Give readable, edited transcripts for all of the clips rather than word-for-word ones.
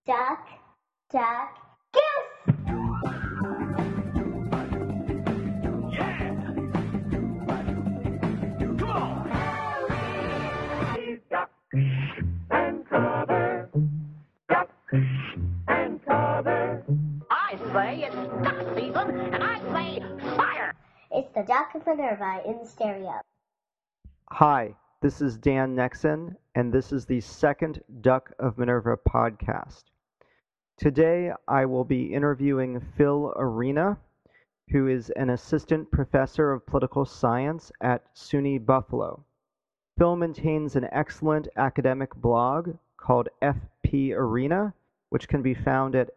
Duck, duck, goose! Yeah! Come on! Duck and cover. Duck and cover. I say it's duck season, and I say fire! It's the Duck of Minerva in stereo. Hi, this is Dan Nexon, and this is the second Duck of Minerva podcast. Today I will be interviewing Phil Arena, who is an assistant professor of political science at SUNY Buffalo. Phil maintains an excellent academic blog called FP Arena, which can be found at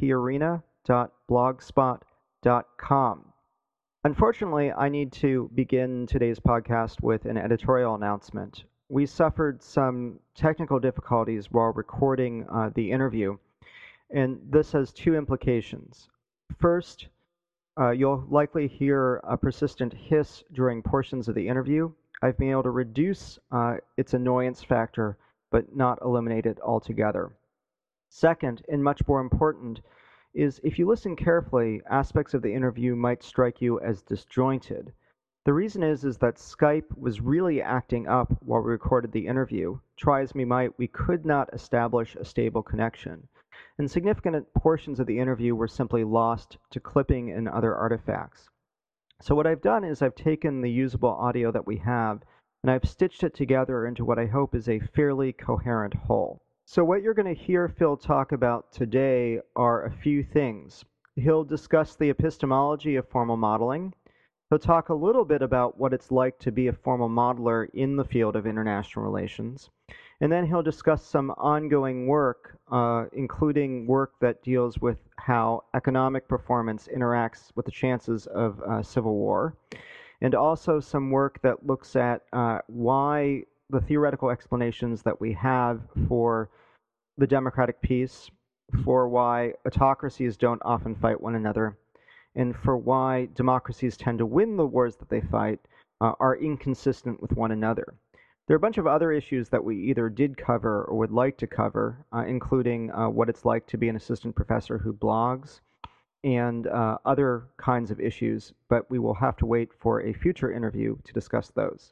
fparena.blogspot.com. Unfortunately, I need to begin today's podcast with an editorial announcement. We suffered some technical difficulties while recording the interview, and this has two implications. First, you'll likely hear a persistent hiss during portions of the interview. I've been able to reduce its annoyance factor, but not eliminate it altogether. Second, and much more important, is if you listen carefully, aspects of the interview might strike you as disjointed. The reason is that Skype was really acting up while we recorded the interview. Try as we might, we could not establish a stable connection. And significant portions of the interview were simply lost to clipping and other artifacts. So what I've done is I've taken the usable audio that we have, and I've stitched it together into what I hope is a fairly coherent whole. So what you're going to hear Phil talk about today are a few things. He'll discuss the epistemology of formal modeling. He'll talk a little bit about what it's like to be a formal modeler in the field of international relations. And then he'll discuss some ongoing work, including work that deals with how economic performance interacts with the chances of civil war, and also some work that looks at why the theoretical explanations that we have for the democratic peace, for why autocracies don't often fight one another, and for why democracies tend to win the wars that they fight are inconsistent with one another. There are a bunch of other issues that we either did cover or would like to cover, including what it's like to be an assistant professor who blogs, and other kinds of issues, but we will have to wait for a future interview to discuss those.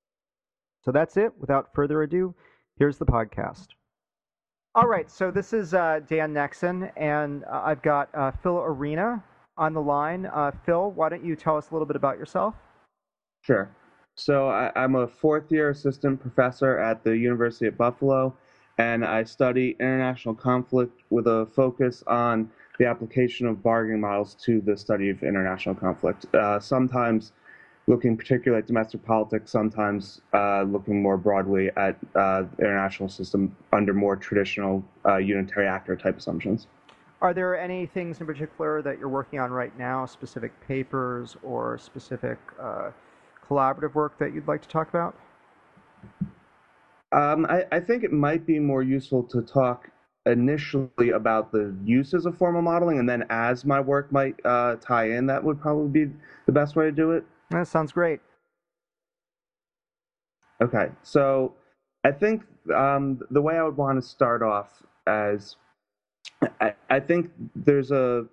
So that's it. Without further ado, here's the podcast. All right, so this is Dan Nexon, and I've got Phil Arena on the line. Phil, why don't you tell us a little bit about yourself? Sure. So I'm a fourth-year assistant professor at the University of Buffalo, and I study international conflict with a focus on the application of bargaining models to the study of international conflict. Sometimes looking particularly at domestic politics, sometimes looking more broadly at the international system under more traditional unitary actor type assumptions. Are there any things in particular that you're working on right now, specific papers or specific collaborative work that you'd like to talk about? I think it might be more useful to talk initially about the uses of formal modeling, and then as my work might tie in, that would probably be the best way to do it. That sounds great. Okay, so I think the way I would want to start off as I think there's a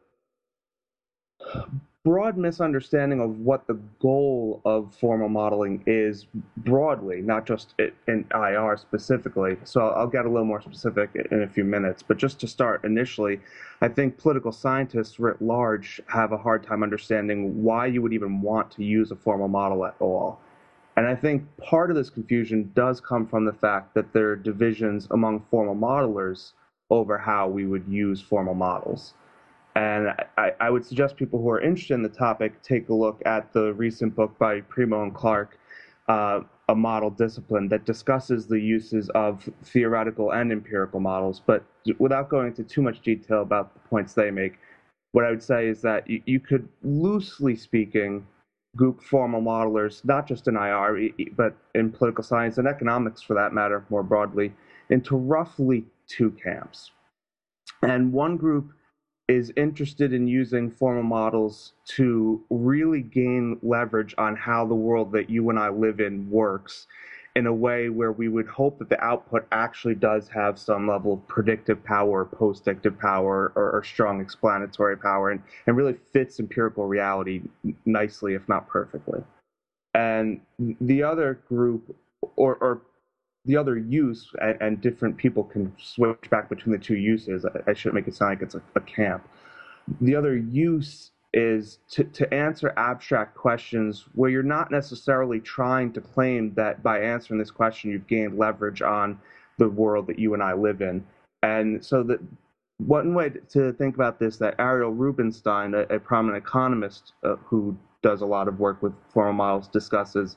broad misunderstanding of what the goal of formal modeling is broadly, not just in IR specifically. So I'll get a little more specific in a few minutes. But just to start initially, I think political scientists writ large have a hard time understanding why you would even want to use a formal model at all. And I think part of this confusion does come from the fact that there are divisions among formal modelers over how we would use formal models. And I would suggest people who are interested in the topic take a look at the recent book by Primo and Clark, A Model Discipline, that discusses the uses of theoretical and empirical models. But without going into too much detail about the points they make, what I would say is that you could, loosely speaking, group formal modelers, not just in IR, but in political science and economics for that matter, more broadly, into roughly two camps. And one group is interested in using formal models to really gain leverage on how the world that you and I live in works, in a way where we would hope that the output actually does have some level of predictive power, post-dictive power, or strong explanatory power, and really fits empirical reality nicely, if not perfectly. And the other group, or the other use, and different people can switch back between the two uses. I shouldn't make it sound like it's a camp. The other use is to answer abstract questions where you're not necessarily trying to claim that by answering this question you've gained leverage on the world that you and I live in. And so that one way to think about this, that Ariel Rubinstein, a prominent economist who does a lot of work with formal models, discusses,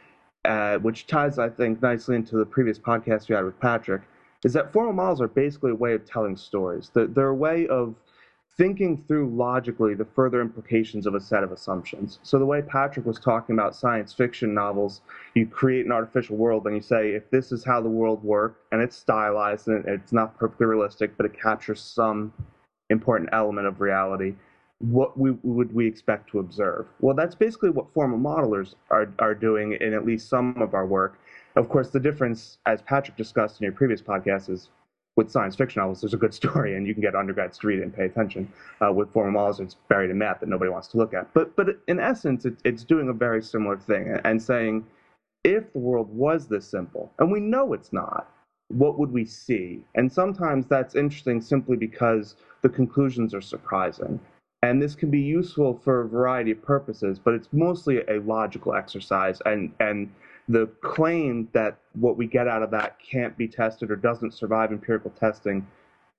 which ties, I think, nicely into the previous podcast we had with Patrick, is that formal models are basically a way of telling stories. They're a way of thinking through logically the further implications of a set of assumptions. So the way Patrick was talking about science fiction novels, you create an artificial world and you say, if this is how the world worked, and it's stylized and it's not perfectly realistic, but it captures some important element of reality, what would we expect to observe? Well, that's basically what formal modelers are doing in at least some of our work. Of course, the difference, as Patrick discussed in your previous podcast, is with science fiction novels, there's a good story, and you can get undergrads to read it and pay attention. With formal models, it's buried in math that nobody wants to look at. But in essence, it's doing a very similar thing and saying, if the world was this simple, and we know it's not, what would we see? And sometimes that's interesting simply because the conclusions are surprising. And this can be useful for a variety of purposes, but it's mostly a logical exercise. And the claim that what we get out of that can't be tested or doesn't survive empirical testing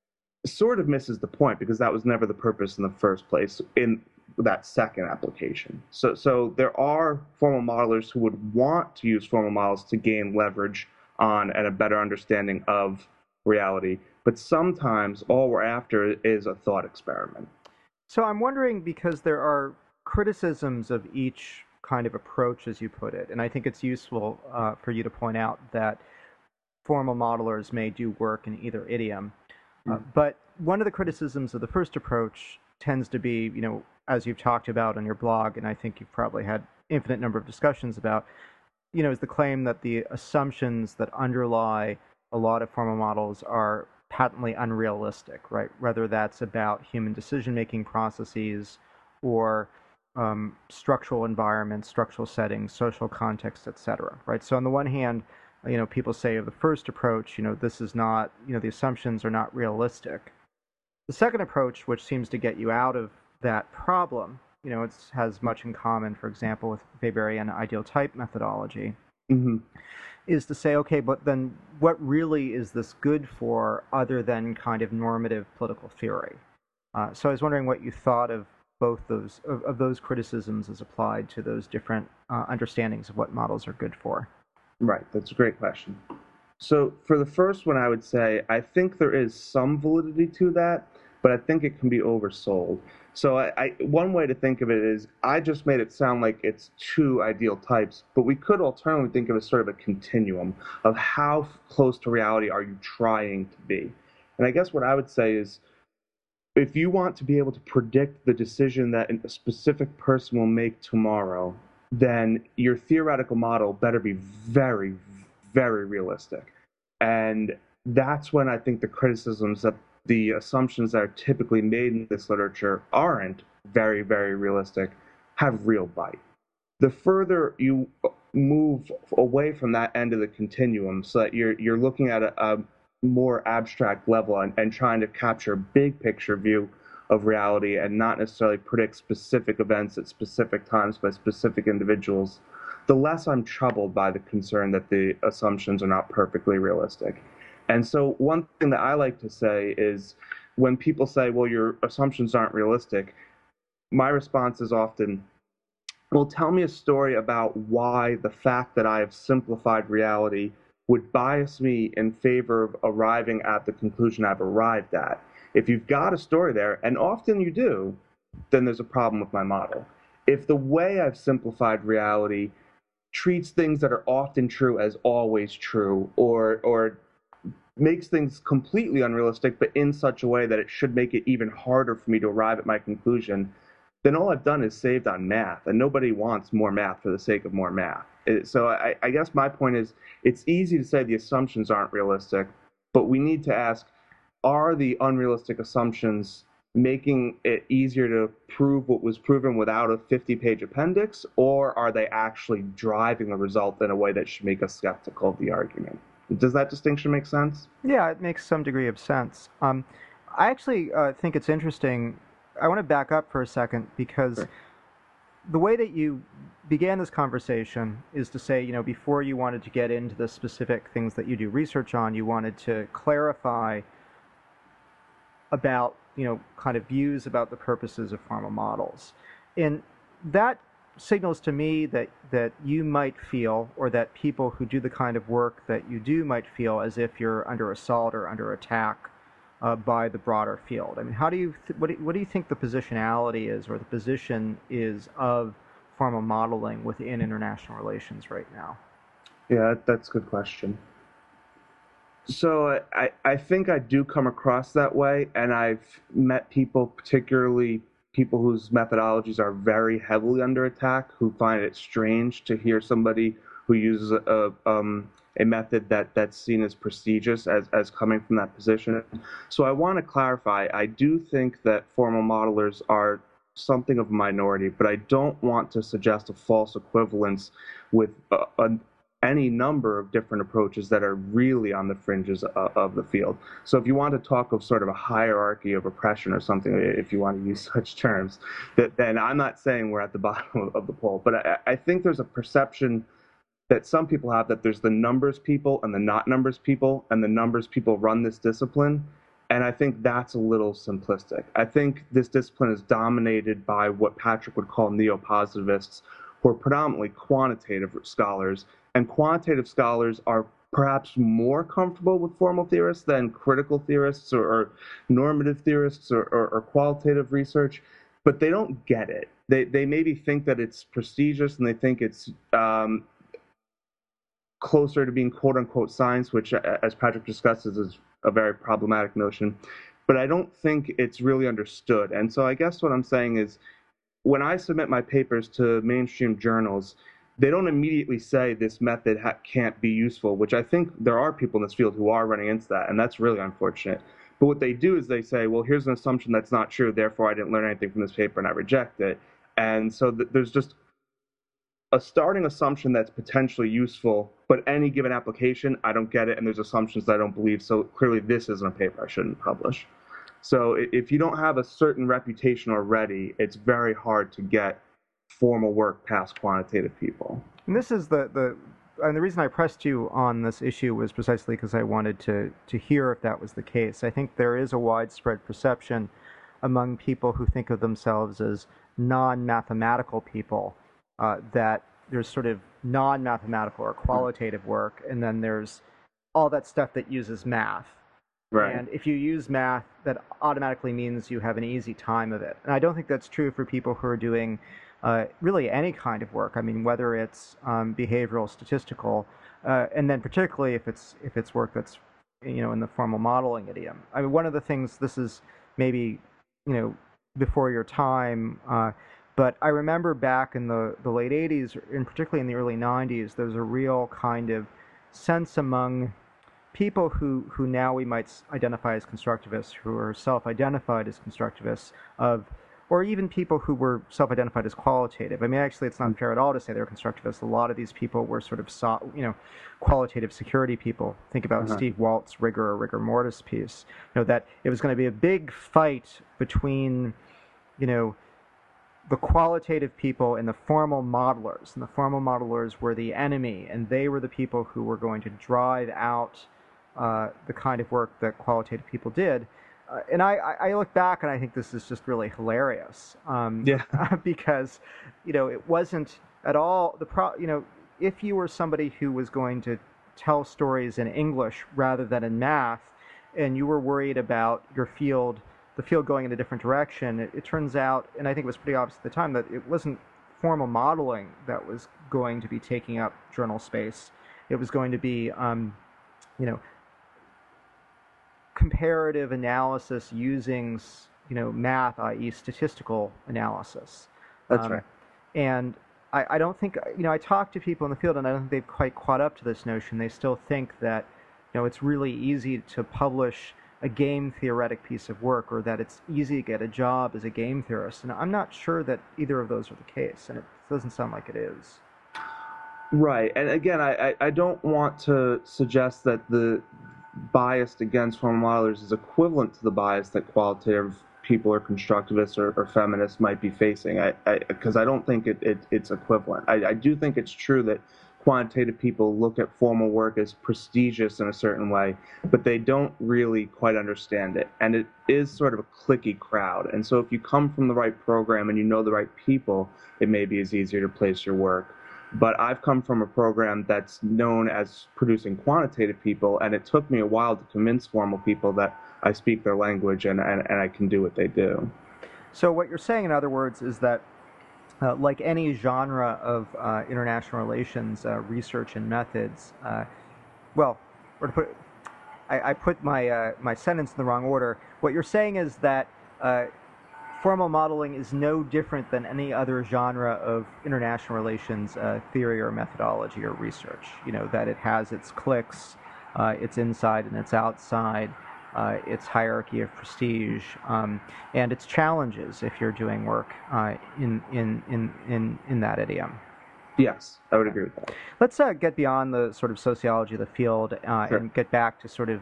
sort of misses the point, because that was never the purpose in the first place in that second application. So there are formal modelers who would want to use formal models to gain leverage on and a better understanding of reality, but sometimes all we're after is a thought experiment. So I'm wondering, because there are criticisms of each kind of approach, as you put it, and I think it's useful for you to point out that formal modelers may do work in either idiom. But one of the criticisms of the first approach tends to be, as you've talked about on your blog, and I think you've probably had infinite number of discussions about, is the claim that the assumptions that underlie a lot of formal models are patently unrealistic, right? Whether that's about human decision-making processes or structural environments, structural settings, social context, etc. Right? So on the one hand, people say of the first approach, this is not, the assumptions are not realistic. The second approach, which seems to get you out of that problem, it has much in common, for example, with Weberian ideal type methodology, is to say, okay, but then what really is this good for other than kind of normative political theory? So I was wondering what you thought of both those criticisms as applied to those different understandings of what models are good for. Right, that's a great question. So for the first one, I would say I think there is some validity to that, but I think it can be oversold. So one way to think of it is, I just made it sound like it's two ideal types, but we could alternatively think of it as sort of a continuum of how close to reality are you trying to be. And I guess what I would say is, if you want to be able to predict the decision that a specific person will make tomorrow, then your theoretical model better be very, very realistic. And that's when I think the criticisms that the assumptions that are typically made in this literature aren't very, very realistic, have real bite. The further you move away from that end of the continuum, so that you're looking at a more abstract level and trying to capture a big picture view of reality and not necessarily predict specific events at specific times by specific individuals, the less I'm troubled by the concern that the assumptions are not perfectly realistic. And so one thing that I like to say is, when people say, well, your assumptions aren't realistic, my response is often, well, tell me a story about why the fact that I have simplified reality would bias me in favor of arriving at the conclusion I've arrived at. If you've got a story there, and often you do, then there's a problem with my model. If the way I've simplified reality treats things that are often true as always true, or makes things completely unrealistic, but in such a way that it should make it even harder for me to arrive at my conclusion, then all I've done is saved on math, and nobody wants more math for the sake of more math. So I guess my point is, it's easy to say the assumptions aren't realistic, but we need to ask, are the unrealistic assumptions making it easier to prove what was proven without a 50-page appendix, or are they actually driving the result in a way that should make us skeptical of the argument? Does that distinction make sense? Yeah, it makes some degree of sense. I actually think it's interesting. I want to back up for a second because Sure. the way that you began this conversation is to say, before you wanted to get into the specific things that you do research on, you wanted to clarify about, kind of views about the purposes of formal models. And that signals to me that you might feel, or that people who do the kind of work that you do might feel, as if you're under assault or under attack by the broader field. I mean, what do you think the positionality is, or the position is, of formal modeling within international relations right now? Yeah, that's a good question. So I think I do come across that way, and I've met people, particularly people whose methodologies are very heavily under attack, who find it strange to hear somebody who uses a method that's seen as prestigious as coming from that position. So I want to clarify, I do think that formal modelers are something of a minority, but I don't want to suggest a false equivalence with any number of different approaches that are really on the fringes of the field. So if you want to talk of sort of a hierarchy of oppression or something, if you want to use such terms, then I'm not saying we're at the bottom of the poll. But I think there's a perception that some people have that there's the numbers people and the not numbers people, and the numbers people run this discipline. And I think that's a little simplistic. I think this discipline is dominated by what Patrick would call neo-positivists, who are predominantly quantitative scholars. And quantitative scholars are perhaps more comfortable with formal theorists than critical theorists or normative theorists or qualitative research, but they don't get it. They maybe think that it's prestigious, and they think it's closer to being quote-unquote science, which, as Patrick discusses, is a very problematic notion. But I don't think it's really understood. And so I guess what I'm saying is, when I submit my papers to mainstream journals, they don't immediately say this method can't be useful, which I think there are people in this field who are running into that, and that's really unfortunate. But what they do is they say, well, here's an assumption that's not true, therefore I didn't learn anything from this paper and I reject it. And so there's just a starting assumption that's potentially useful, but any given application, I don't get it, and there's assumptions that I don't believe, so clearly this isn't a paper I shouldn't publish. So if you don't have a certain reputation already, it's very hard to get formal work past quantitative people. And this is the reason I pressed you on this issue was precisely because I wanted to hear if that was the case. I think there is a widespread perception among people who think of themselves as non-mathematical people that there's sort of non-mathematical or qualitative work, and then there's all that stuff that uses math. Right. And if you use math, that automatically means you have an easy time of it. And I don't think that's true for people who are doing really any kind of work. I mean, whether it's behavioral, statistical, and then particularly if it's work that's in the formal modeling idiom. I mean, one of the things, this is maybe before your time, but I remember back in the late 80s, and particularly in the early 90s, there was a real kind of sense among people who now we might identify as constructivists, who are self-identified as constructivists, or even people who were self-identified as qualitative. I mean, actually, it's not fair at all to say they're constructivists. A lot of these people were sort of, qualitative security people. Think about Steve Walt's rigor or rigor mortis piece. That it was going to be a big fight between, the qualitative people and the formal modelers. And the formal modelers were the enemy, and they were the people who were going to drive out the kind of work that qualitative people did. And I look back and I think this is just really hilarious. Because, it wasn't at all if you were somebody who was going to tell stories in English rather than in math, and you were worried about the field going in a different direction, it turns out, and I think it was pretty obvious at the time, that it wasn't formal modeling that was going to be taking up journal space. It was going to be, comparative analysis using math, i.e., statistical analysis. That's right. And I don't think, I talk to people in the field, and I don't think they've quite caught up to this notion. They still think that, it's really easy to publish a game theoretic piece of work, or that it's easy to get a job as a game theorist. And I'm not sure that either of those are the case, and it doesn't sound like it is. Right. And again, I don't want to suggest that the bias against formal modelers is equivalent to the bias that qualitative people or constructivists or feminists might be facing, because I don't think it's equivalent. I do think it's true that quantitative people look at formal work as prestigious in a certain way, but they don't really quite understand it. And it is sort of a cliquey crowd. And so if you come from the right program and you know the right people, it maybe is easier to place your work. But I've come from a program that's known as producing quantitative people, and it took me a while to convince formal people that I speak their language and I can do what they do. So what you're saying, in other words, is that like any genre of international relations research and methods, I put my sentence in the wrong order. What you're saying is that formal modeling is no different than any other genre of international relations theory or methodology or research. That it has its cliques, its inside and its outside, its hierarchy of prestige, and its challenges if you're doing work in that idiom. Yes, I would agree with that. Let's get beyond the sort of sociology of the field Sure. and get back to sort of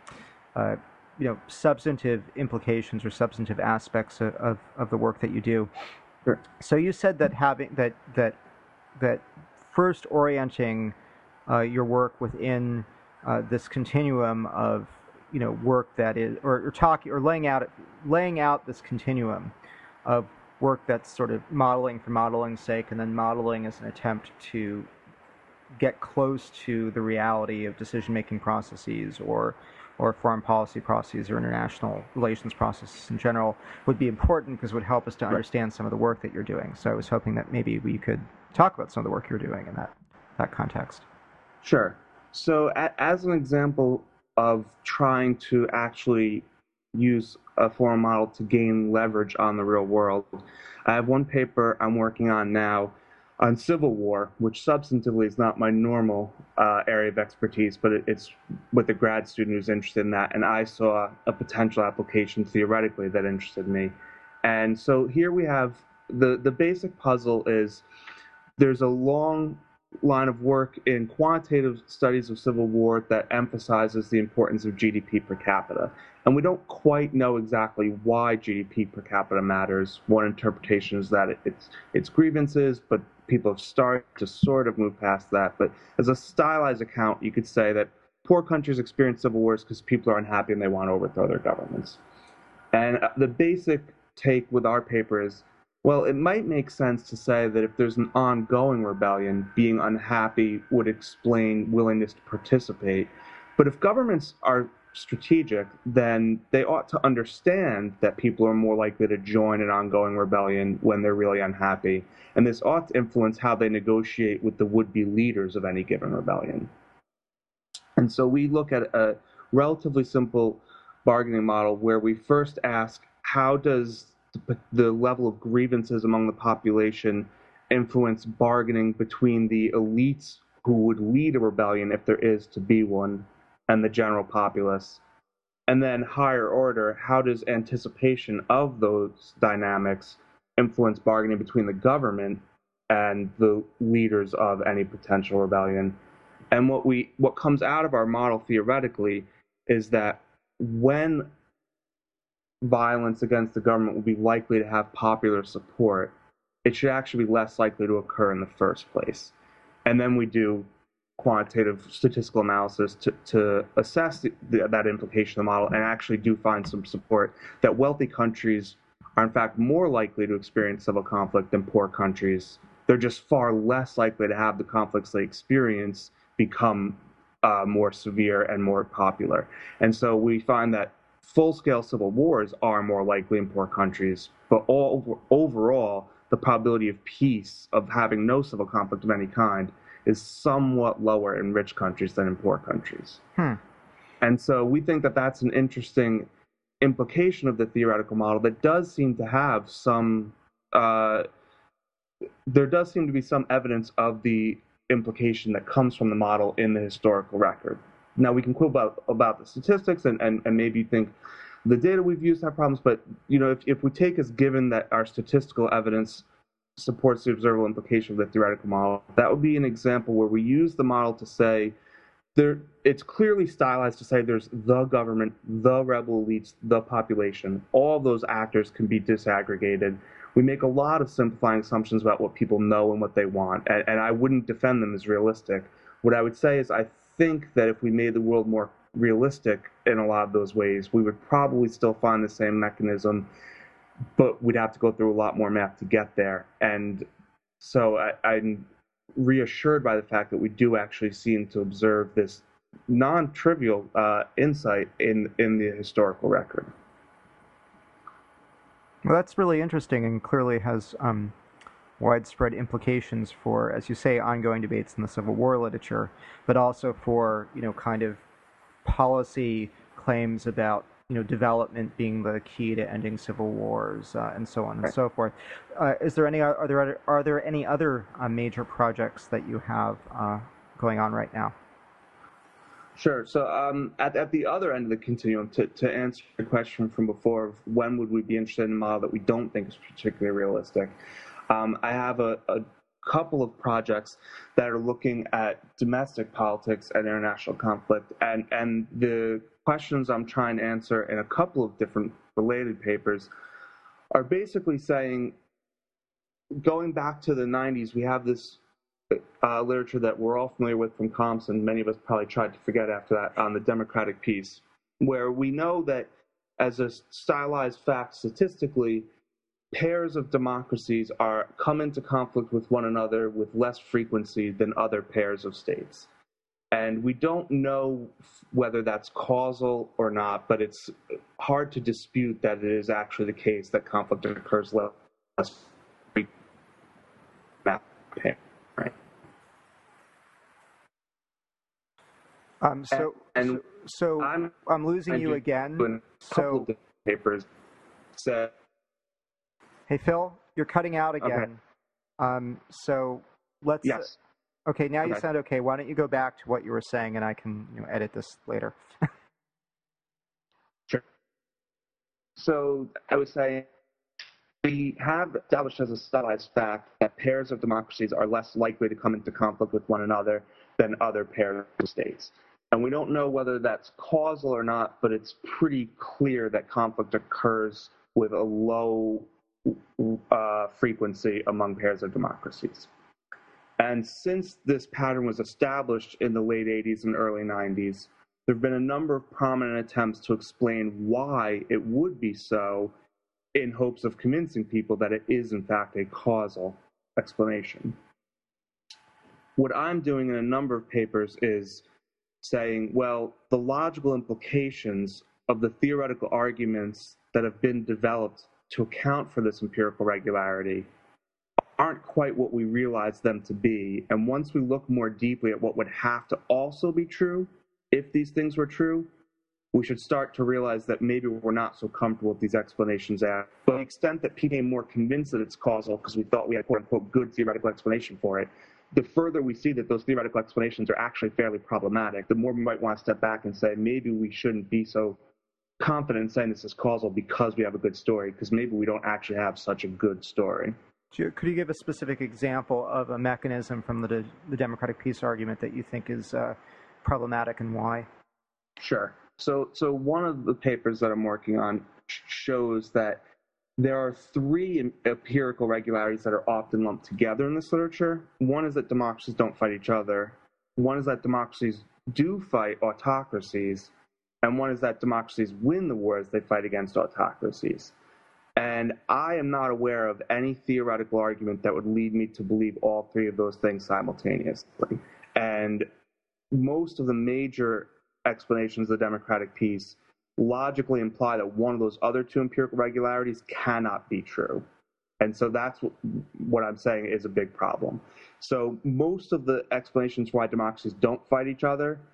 substantive implications or substantive aspects of the work that you do. Sure. So you said that having that first orienting your work within this continuum of work that is, or laying out this continuum of work that's sort of modeling for modeling's sake, and then modeling as an attempt to get close to the reality of decision-making processes or foreign policy processes or international relations processes in general, would be important because it would help us to understand some of the work that you're doing. So I was hoping that maybe we could talk about some of the work you're doing in that context. Sure. So as an example of trying to actually use a formal model to gain leverage on the real world, I have one paper I'm working on now on civil war, which substantively is not my normal area of expertise, but it's with a grad student who's interested in that, and I saw a potential application theoretically that interested me. And so here we have the basic puzzle is there's a long line of work in quantitative studies of civil war that emphasizes the importance of GDP per capita. And we don't quite know exactly why GDP per capita matters. One interpretation is that it's grievances, but people have started to sort of move past that. But as a stylized account, you could say that poor countries experience civil wars because people are unhappy and they want to overthrow their governments. And the basic take with our paper is, well, it might make sense to say that if there's an ongoing rebellion, being unhappy would explain willingness to participate. But if governments are strategic, then they ought to understand that people are more likely to join an ongoing rebellion when they're really unhappy. And this ought to influence how they negotiate with the would-be leaders of any given rebellion. And so we look at a relatively simple bargaining model where we first ask, how does the level of grievances among the population influence bargaining between the elites who would lead a rebellion if there is to be one and the general populace? And then higher order, how does anticipation of those dynamics influence bargaining between the government and the leaders of any potential rebellion? And what comes out of our model theoretically is that when violence against the government will be likely to have popular support, it should actually be less likely to occur in the first place. And then we do quantitative statistical analysis to assess that implication of the model, and actually do find some support that wealthy countries are in fact more likely to experience civil conflict than poor countries. They're just far less likely to have the conflicts they experience become more severe and more popular. And so we find that full-scale civil wars are more likely in poor countries, but overall, the probability of peace, of having no civil conflict of any kind, is somewhat lower in rich countries than in poor countries. And so we think that that's an interesting implication of the theoretical model that does seem to have some there does seem to be some evidence of the implication that comes from the model in the historical record. Now, we can quibble about the statistics and maybe think the data we've used have problems, but if we take as given that our statistical evidence supports the observable implication of the theoretical model, that would be an example where we use the model to say it's clearly stylized to say there's the government, the rebel elites, the population. All of those actors can be disaggregated. We make a lot of simplifying assumptions about what people know and what they want, and I wouldn't defend them as realistic. What I would say is I think that if we made the world more realistic in a lot of those ways, we would probably still find the same mechanism, but we'd have to go through a lot more math to get there. And so I'm reassured by the fact that we do actually seem to observe this non-trivial insight in the historical record. Well, that's really interesting and clearly has widespread implications for, as you say, ongoing debates in the Civil War literature, but also for, kind of policy claims about, development being the key to ending civil wars and so on and so forth. Are there any other major projects that you have going on right now? Sure. So at the other end of the continuum, to answer your question from before of when would we be interested in a model that we don't think is particularly realistic, I have a couple of projects that are looking at domestic politics and international conflict, and the questions I'm trying to answer in a couple of different related papers are basically saying, going back to the 90s, we have this literature that we're all familiar with from Compson, many of us probably tried to forget after that, on the democratic peace, where we know that as a stylized fact statistically, pairs of democracies come into conflict with one another with less frequency than other pairs of states. And we don't know whether that's causal or not, but it's hard to dispute that it is actually the case that conflict occurs less frequently. Right. So I'm losing you again. So papers said, hey Phil, you're cutting out again. Okay. So let's. Yes. Okay, now you sound okay. Why don't you go back to what you were saying, and I can edit this later. Sure. So I was saying, we have established as a stylized fact that pairs of democracies are less likely to come into conflict with one another than other pairs of states. And we don't know whether that's causal or not, but it's pretty clear that conflict occurs with a low frequency among pairs of democracies. And since this pattern was established in the late 80s and early 90s, there have been a number of prominent attempts to explain why it would be so, in hopes of convincing people that it is, in fact, a causal explanation. What I'm doing in a number of papers is saying, well, the logical implications of the theoretical arguments that have been developed to account for this empirical regularity aren't quite what we realize them to be. And once we look more deeply at what would have to also be true, if these things were true, we should start to realize that maybe we're not so comfortable with these explanations. But to the extent that people became more convinced that it's causal because we thought we had a quote-unquote good theoretical explanation for it, the further we see that those theoretical explanations are actually fairly problematic, the more we might want to step back and say, maybe we shouldn't be so confident in saying this is causal because we have a good story, because maybe we don't actually have such a good story. Could you give a specific example of a mechanism from the democratic peace argument that you think is problematic and why? Sure. So one of the papers that I'm working on shows that there are three empirical regularities that are often lumped together in this literature. One is that democracies don't fight each other. One is that democracies do fight autocracies. And one is that democracies win the wars they fight against autocracies. And I am not aware of any theoretical argument that would lead me to believe all three of those things simultaneously. And most of the major explanations of the democratic peace logically imply that one of those other two empirical regularities cannot be true. And so that's what I'm saying is a big problem. So most of the explanations why democracies don't fight each other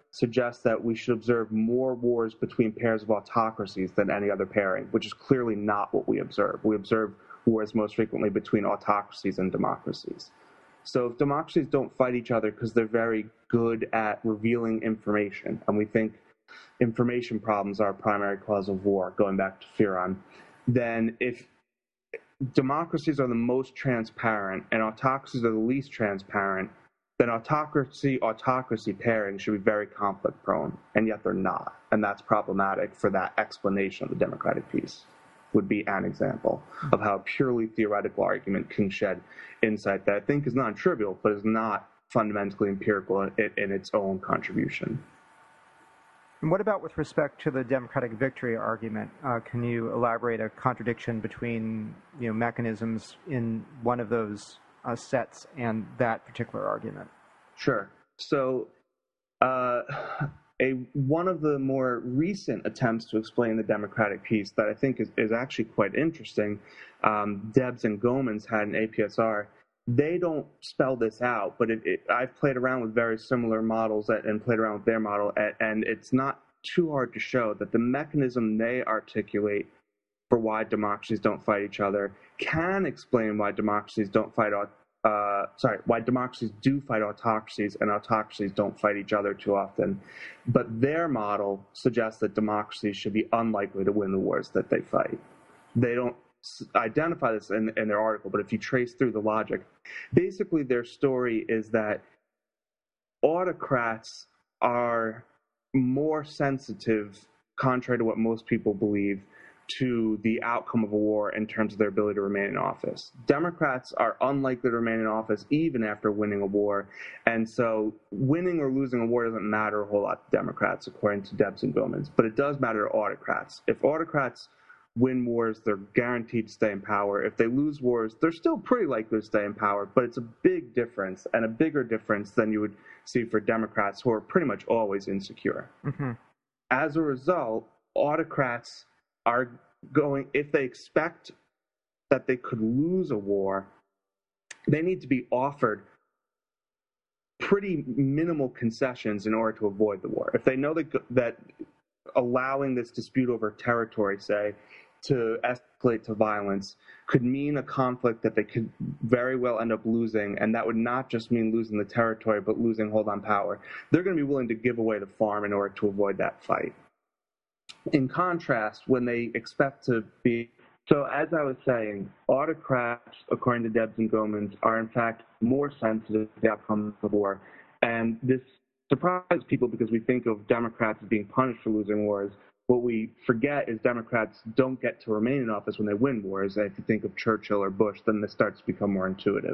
suggests that we should observe more wars between pairs of autocracies than any other pairing, which is clearly not what we observe. We observe wars most frequently between autocracies and democracies. So if democracies don't fight each other because they're very good at revealing information, and we think information problems are a primary cause of war, going back to Fearon, then if democracies are the most transparent and autocracies are the least transparent, then autocracy pairing should be very conflict prone, and yet they're not. And that's problematic for that explanation of the democratic peace, would be an example of how a purely theoretical argument can shed insight that I think is non-trivial, but is not fundamentally empirical in its own contribution. And what about with respect to the democratic victory argument? Can you elaborate a contradiction between mechanisms in one of those sets and that particular argument? Sure. So one of the more recent attempts to explain the democratic peace that I think is actually quite interesting, Debs and Gomans had an APSR. They don't spell this out, but I've played around with very similar models and played around with their model, and it's not too hard to show that the mechanism they articulate for why democracies don't fight each other can explain why democracies why democracies do fight autocracies and autocracies don't fight each other too often. But their model suggests that democracies should be unlikely to win the wars that they fight. They don't identify this in their article, but if you trace through the logic, basically their story is that autocrats are more sensitive, contrary to what most people believe, to the outcome of a war in terms of their ability to remain in office. Democrats are unlikely to remain in office even after winning a war, and so winning or losing a war doesn't matter a whole lot to Democrats, according to Debs and Gomans, but it does matter to autocrats. If autocrats win wars, they're guaranteed to stay in power. If they lose wars, they're still pretty likely to stay in power, but it's a big difference, and a bigger difference than you would see for Democrats, who are pretty much always insecure. Mm-hmm. As a result, autocrats are going, if they expect that they could lose a war, they need to be offered pretty minimal concessions in order to avoid the war. If they know that allowing this dispute over territory, say, to escalate to violence could mean a conflict that they could very well end up losing, and that would not just mean losing the territory, but losing hold on power, they're going to be willing to give away the farm in order to avoid that fight. In contrast, when they expect to be, so as I was saying, autocrats, according to Debs and Gomans, are in fact more sensitive to the outcome of the war. And this surprises people because we think of Democrats as being punished for losing wars. What we forget is Democrats don't get to remain in office when they win wars. And if you think of Churchill or Bush, then this starts to become more intuitive.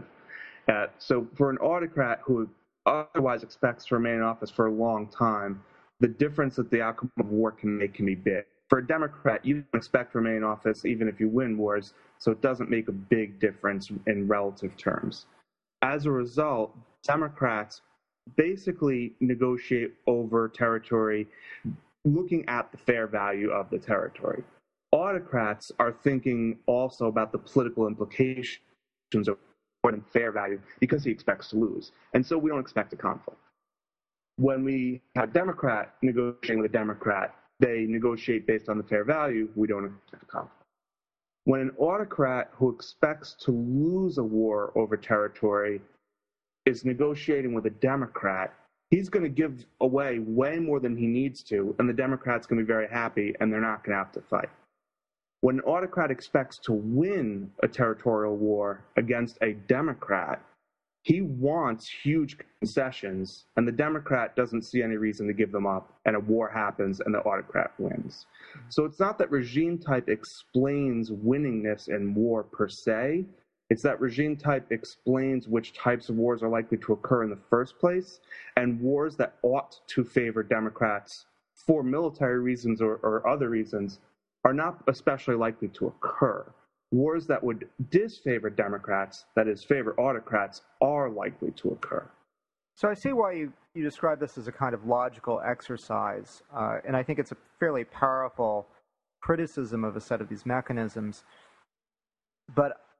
So for an autocrat who otherwise expects to remain in office for a long time, the difference that the outcome of war can make can be big. For a Democrat, you don't expect to remain in office even if you win wars, so it doesn't make a big difference in relative terms. As a result, Democrats basically negotiate over territory looking at the fair value of the territory. Autocrats are thinking also about the political implications of more than fair value because he expects to lose. And so we don't expect a conflict. When we have a Democrat negotiating with a Democrat, they negotiate based on the fair value. We don't expect a conflict. When an autocrat who expects to lose a war over territory is negotiating with a Democrat, he's going to give away way more than he needs to, and the Democrat's going to be very happy, and they're not going to have to fight. When an autocrat expects to win a territorial war against a Democrat, he wants huge concessions, and the Democrat doesn't see any reason to give them up, and a war happens, and the autocrat wins. So it's not that regime type explains winningness in war per se. It's that regime type explains which types of wars are likely to occur in the first place, and wars that ought to favor Democrats for military reasons or other reasons are not especially likely to occur. Wars that would disfavor Democrats, that is, favor autocrats, are likely to occur. So I see why you describe this as a kind of logical exercise, and I think it's a fairly powerful criticism of a set of these mechanisms. But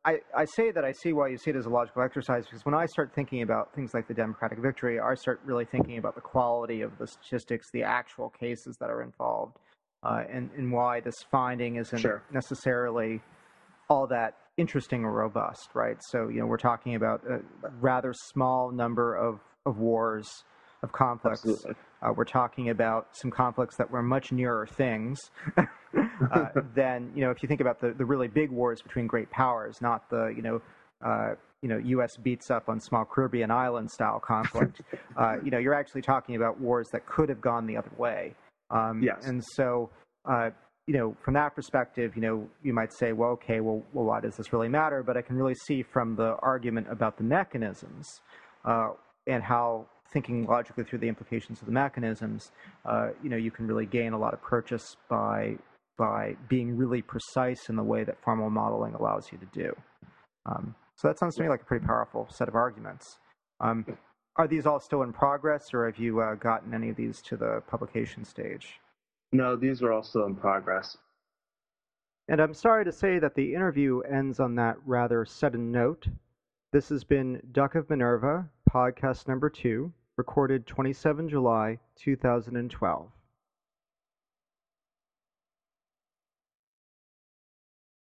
I say that I see why you see it as a logical exercise, because when I start thinking about things like the Democratic victory, I start really thinking about the quality of the statistics, the actual cases that are involved, and why this finding isn't Sure. necessarily all that interesting or robust, right? So, we're talking about a rather small number of wars, of conflicts. Absolutely. We're talking about some conflicts that were much nearer things than, if you think about the really big wars between great powers, not the, U.S. beats up on small Caribbean island style conflict. You're actually talking about wars that could have gone the other way. Yes. And so, from that perspective, you might say, well, okay, well, why does this really matter? But I can really see from the argument about the mechanisms and how thinking logically through the implications of the mechanisms, you can really gain a lot of purchase by being really precise in the way that formal modeling allows you to do. So that sounds to me like a pretty powerful set of arguments. Are these all still in progress, or have you gotten any of these to the publication stage? No, these are all still in progress. And I'm sorry to say that the interview ends on that rather sudden note. This has been Duck of Minerva, podcast number 2, recorded 27 July 2012.